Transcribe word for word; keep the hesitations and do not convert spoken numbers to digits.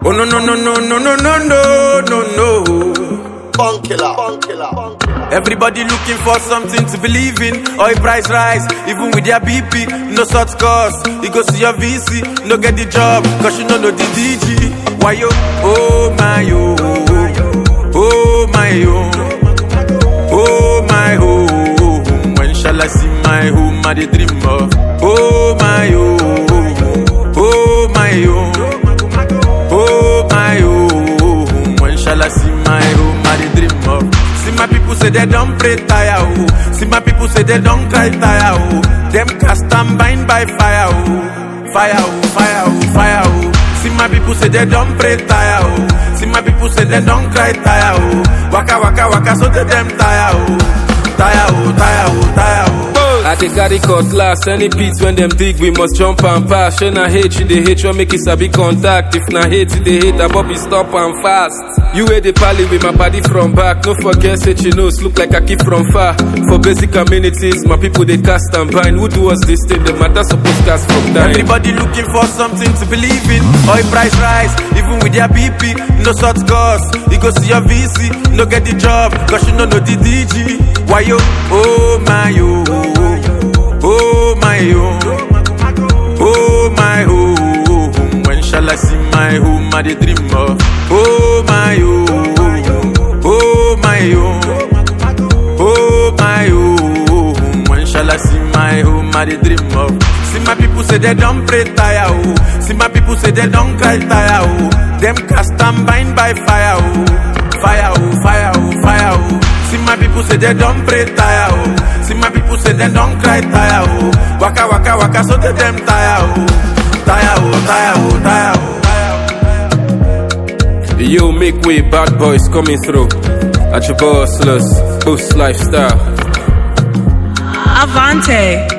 Oh no no no no no no no no no no. Bunk killer, bunk killer, bunk killer. Everybody looking for something to believe in. Oil price rise, even with their B P. No short course, you go see your V C. No get the job, cause you no know the D G. Why yo? Oh my yo. Oh my yo. Oh my home. When shall I see my home? I dey dream of. Oh my yo. Oh my yo. Oh my home. When shall I see my home? I dey dream of. See my people say they don't pray tire, oh. See my people say they don't cry tire, oh. Them cast and bind by fire, oh. Fire, oh, fire, oh, fire, oh. See my people say they don't pray tire, oh. See my people say they don't cry tire, oh. Waka, waka, waka, so they them tire, oh. Tire, oh, tire, oh, tire, oh. I dey carry cutlass, any beats when them dig, we must jump and pass. Shey na hate, you dey hate, you make it sabi contact. If na hate, you dey hate, Bobby stop and fast. You wey dey pally with my body from back. No forget, say you nose look like I keep from far. For basic amenities, my people they cast and bind. Who do us this thing? The matter supposed cast from time. Everybody looking for something to believe in. Oil price rise, even with their B P. No short course, you go see your V C. No get the job, cause you no know the D G. Why yo? Oh my yo. Oh my yo. Oh my home. When shall I see my home? I dey dream of. Oh my yo. Oh my yo. Oh my home. When shall I see my home? I dey dream of. See my people say they don't pray tire, oh. See my people say they don't cry tire, oh. Them cast and bind by fire, oh. Fire, oh, fire, oh, fire, oh. See my people say they don't pray tire, oh. See my people say they don't cry tire, oh. Waka, waka, waka, so they them tire, oh. Tire, oh, tire, oh, tire, oh. Yo, make way, bad boys coming through. At your boss, boost lifestyle. Avante.